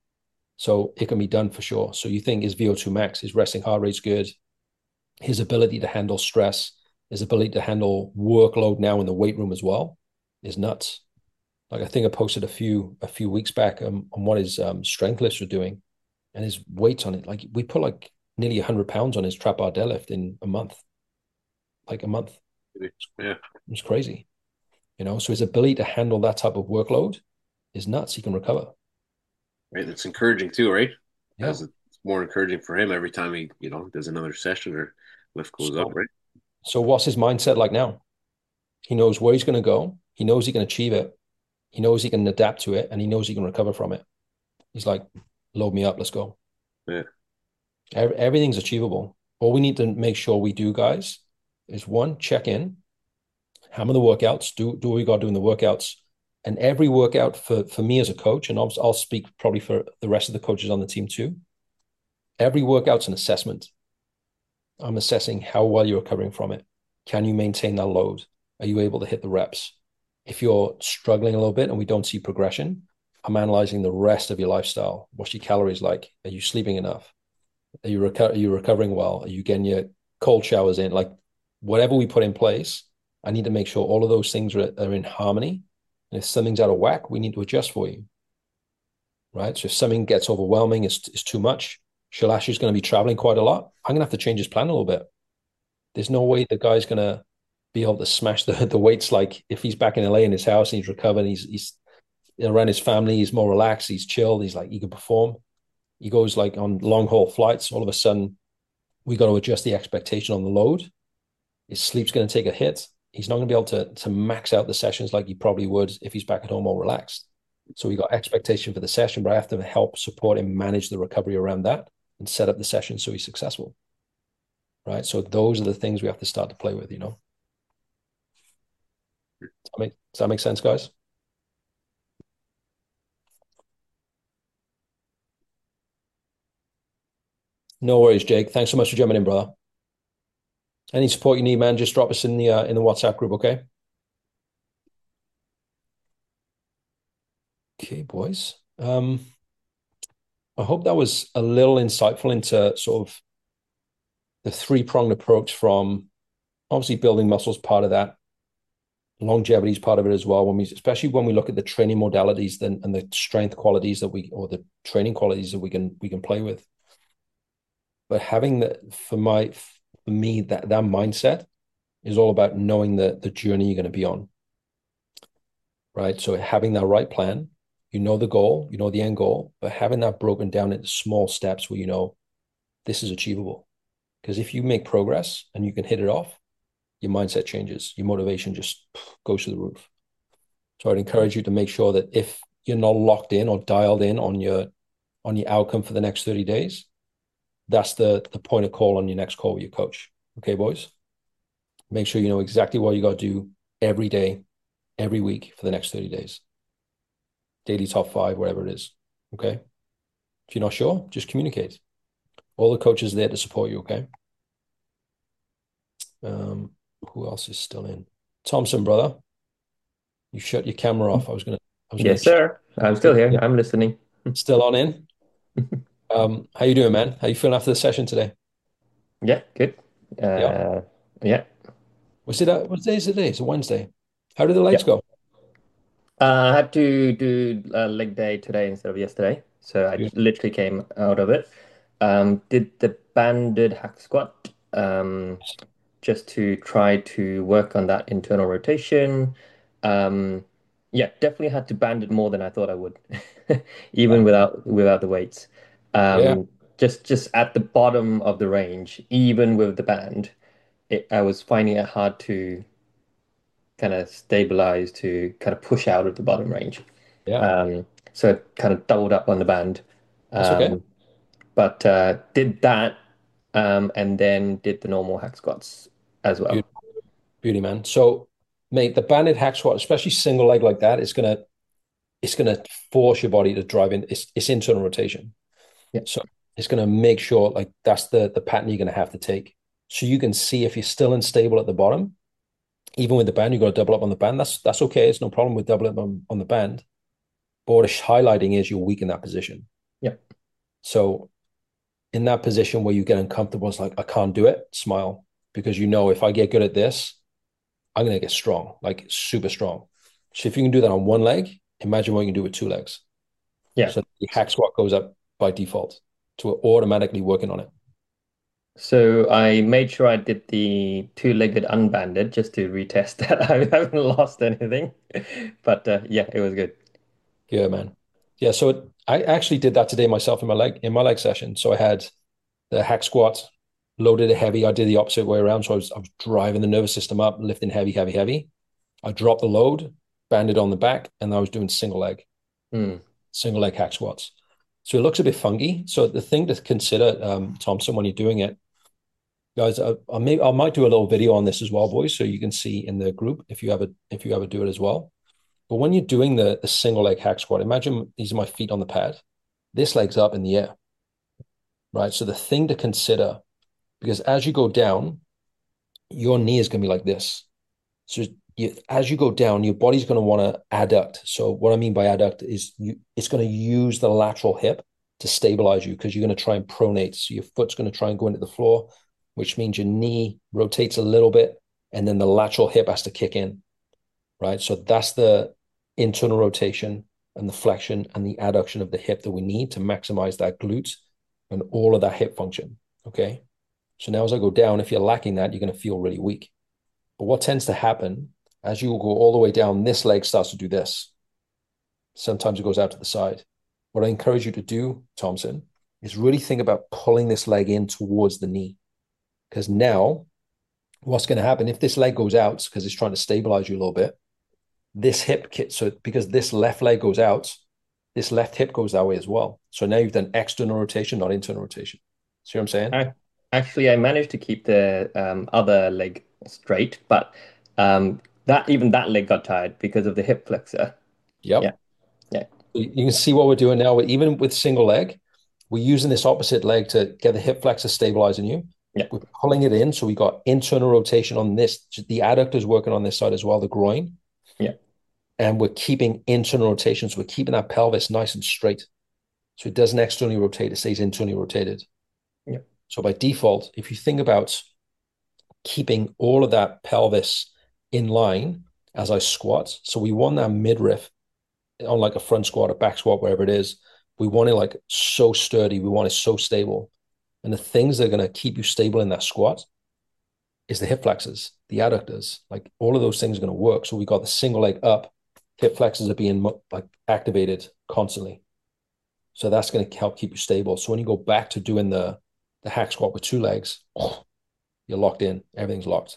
So it can be done for sure. So you think his V O two max, his resting heart rate's good, his ability to handle stress, his ability to handle workload now in the weight room as well is nuts. Like I think I posted a few a few weeks back um, on what his um, strength lifts were doing and his weights on it. Like we put like nearly one hundred pounds on his trap bar deadlift in a month. Like a month. Yeah. It's crazy. You know, so his ability to handle that type of workload is nuts. He can recover. Right. It's encouraging too, right? Yeah. It's more encouraging for him every time he, you know, does another session or lift goes so, up, right? So what's his mindset like now? He knows where he's going to go. He knows he can achieve it. He knows he can adapt to it, and he knows he can recover from it. He's like, load me up. Let's go. Yeah. Every, everything's achievable. All we need to make sure we do, guys, is one, check in, hammer the workouts, do, do what we got to do in the workouts, And every workout for, for me as a coach, and I'll, I'll speak probably for the rest of the coaches on the team too, every workout's an assessment. I'm assessing how well you're recovering from it. Can you maintain that load? Are you able to hit the reps? If you're struggling a little bit and we don't see progression, I'm analyzing the rest of your lifestyle. What's your calories like? Are you sleeping enough? Are you, reco- are you recovering well? Are you getting your cold showers in? Like whatever we put in place, I need to make sure all of those things are, are in harmony. And if something's out of whack, we need to adjust for you. Right? So if something gets overwhelming, it's, it's too much, Shalash is going to be traveling quite a lot. I'm going to have to change his plan a little bit. There's no way the guy's going to be able to smash the, the weights. Like if he's back in L A in his house and he's recovered, he's, he's around his family, he's more relaxed, he's chilled, he's like, he can perform. He goes like on long haul flights. All of a sudden, we got to adjust the expectation on the load. His sleep's going to take a hit. He's not going to be able to, to max out the sessions like he probably would if he's back at home all relaxed. So we got expectation for the session, but I have to help support him manage the recovery around that and set up the session so he's successful. Right. So those are the things we have to start to play with, you know. Does that make, does that make sense, guys? No worries, Jake. Thanks so much for jumping in, brother. Any support you need, man, just drop us in the uh, in the WhatsApp group, okay? Okay, boys. Um, I hope that was a little insightful into sort of the three-pronged approach from obviously building muscles, part of that. Longevity is part of it as well. When we, especially when we look at the training modalities then and the strength qualities that we, or the training qualities that we can we can play with. But having that, for my, for me, that that mindset is all about knowing the the journey you're going to be on. Right. So having that right plan, you know the goal, you know the end goal, but having that broken down into small steps where you know this is achievable. Because if you make progress and you can hit it off, your mindset changes, your motivation just goes through the roof. So I'd encourage you to make sure that if you're not locked in or dialed in on your on your outcome for the next thirty days, that's the, the point of call on your next call with your coach. Okay, boys? Make sure you know exactly what you got to do every day, every week for the next thirty days. Daily top five, whatever it is. Okay? If you're not sure, just communicate. All the coaches are there to support you, okay? Um, who else is still in? Thompson, brother. You shut your camera off. I was gonna I was Yes, gonna sir. I'm still here. I'm listening. Still on in. Um, how you doing, man? How you feeling after the session today? Yeah, good. Yeah. Uh, yeah. Was it a, what day is it today? It's a Wednesday. How did the legs Yeah. go? Uh, I had to do a leg day today instead of yesterday, so I Yeah. literally came out of it. Um, did the banded hack squat, um, just to try to work on that internal rotation. Um, yeah, definitely had to band it more than I thought I would, even without without the weights. Yeah. Um, just just at the bottom of the range, even with the band, it, I was finding it hard to kind of stabilize to kind of push out of the bottom range. Yeah. Um, so it kind of doubled up on the band. That's okay. Um, but uh, did that um, and then did the normal hack squats as well. Beauty, beauty, man. So, mate, the banded hack squat, especially single leg like that, is gonna it's gonna force your body to drive in. It's it's internal rotation. Yeah. So it's gonna make sure like that's the the pattern you're gonna have to take. So you can see if you're still unstable at the bottom, even with the band, you got to double up on the band. That's that's okay. It's no problem with doubling up on, on the band. But what it's highlighting is you're weak in that position. Yeah. So in that position where you get uncomfortable, it's like, I can't do it, smile. Because you know if I get good at this, I'm gonna get strong, like super strong. So if you can do that on one leg, imagine what you can do with two legs. Yeah. So the hack squat goes up by default. So we're automatically working on it. So I made sure I did the two-legged unbanded just to retest that I haven't lost anything. But uh, yeah, it was good. Yeah, man. Yeah, so it, I actually did that today myself in my leg in my leg session. So I had the hack squat, loaded it heavy. I did the opposite way around. So I was I was driving the nervous system up, lifting heavy, heavy, heavy. I dropped the load, banded on the back, and I was doing single leg, Mm. single leg hack squats. So it looks a bit funky. So the thing to consider, um, Thompson, when you're doing it, guys, I, I may I might do a little video on this as well, boys, so you can see in the group if you ever if you ever do it as well. But when you're doing the, the single leg hack squat, imagine these are my feet on the pad. This leg's up in the air, right? So the thing to consider, because as you go down, your knee is going to be like this. So you, as you go down, your body's going to want to adduct. So what I mean by adduct is you, it's going to use the lateral hip to stabilize you because you're going to try and pronate. So your foot's going to try and go into the floor, which means your knee rotates a little bit, and then the lateral hip has to kick in, right? So that's the internal rotation and the flexion and the adduction of the hip that we need to maximize that glute and all of that hip function, okay? So now as I go down, if you're lacking that, you're going to feel really weak. But what tends to happen, as you go all the way down, this leg starts to do this. Sometimes it goes out to the side. What I encourage you to do, Thompson, is really think about pulling this leg in towards the knee. Because now, what's going to happen, if this leg goes out, because it's trying to stabilize you a little bit, this hip, so because this left leg goes out, this left hip goes that way as well. So now you've done external rotation, not internal rotation. See what I'm saying? I, actually, I managed to keep the um, other leg straight, but um, that even that leg got tired because of the hip flexor. Yep. Yeah. Yeah. You can see what we're doing now. Even with single leg, we're using this opposite leg to get the hip flexor stabilizing you. Yeah. We're pulling it in. So we got internal rotation on this. The adductor's working on this side as well, the groin. Yeah. And we're keeping internal rotation. So we're keeping that pelvis nice and straight. So it doesn't externally rotate. It stays internally rotated. Yeah. So by default, if you think about keeping all of that pelvis in line as I squat, so we want that midriff on like a front squat, a back squat, wherever it is, we want it like so sturdy. We want it so stable. And the things that are going to keep you stable in that squat is the hip flexors, the adductors, like all of those things are going to work. So we got the single leg up, hip flexors are being like activated constantly. So that's going to help keep you stable. So when you go back to doing the, the hack squat with two legs, you're locked in, everything's locked.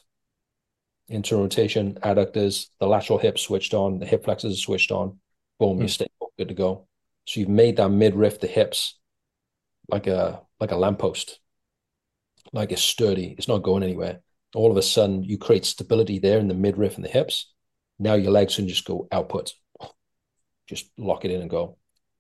Internal rotation, adductors, the lateral hip switched on, the hip flexors are switched on, boom, mm. you're stable, good to go. So you've made that midriff, the hips, like a like a lamppost, like it's sturdy, it's not going anywhere. All of a sudden, you create stability there in the midriff and the hips. Now your legs can just go output, just lock it in and go.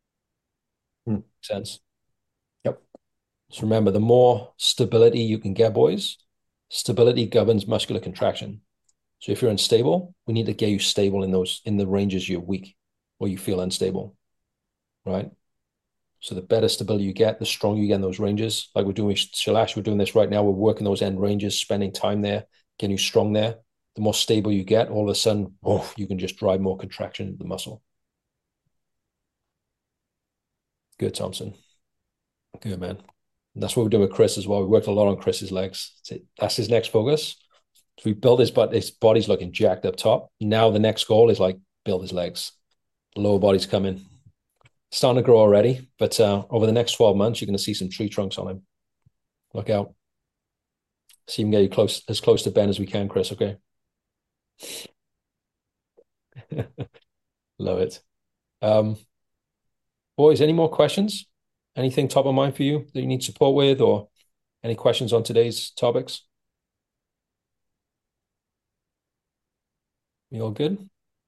Hmm. Make sense? Yep. So remember, the more stability you can get, boys, stability governs muscular contraction. So if you're unstable, we need to get you stable in those in the ranges you're weak or you feel unstable, right? So the better stability you get, the stronger you get in those ranges. Like we're doing with Shailesh, we're doing this right now. We're working those end ranges, spending time there, getting you strong there. The more stable you get, all of a sudden, oh, you can just drive more contraction into the muscle. Good, Thompson. Good, man. And that's what we're doing with Chris as well. We worked a lot on Chris's legs. That's his next focus. So we built his, but his body's looking jacked up top. Now the next goal is like build his legs. The lower body's coming. Starting to grow already, but uh, over the next twelve months, you're going to see some tree trunks on him. Look out. See him get you close, as close to Ben as we can, Chris, okay? Love it. Um, boys, any more questions? Anything top of mind for you that you need support with, or any questions on today's topics? You all good?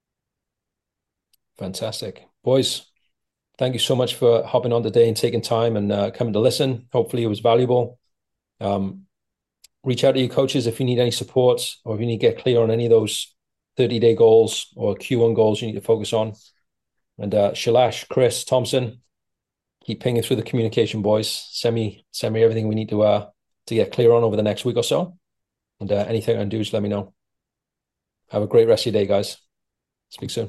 Fantastic. Boys, thank you so much for hopping on today and taking time and uh, coming to listen. Hopefully it was valuable. Um, reach out to your coaches if you need any support or if you need to get clear on any of those thirty-day goals or Q one goals you need to focus on. And uh, Shailesh, Chris, Thompson, keep pinging through the communication, boys. Send me, send me everything we need to uh, to get clear on over the next week or so. And uh, anything I can do, just let me know. Have a great rest of your day, guys. Speak soon.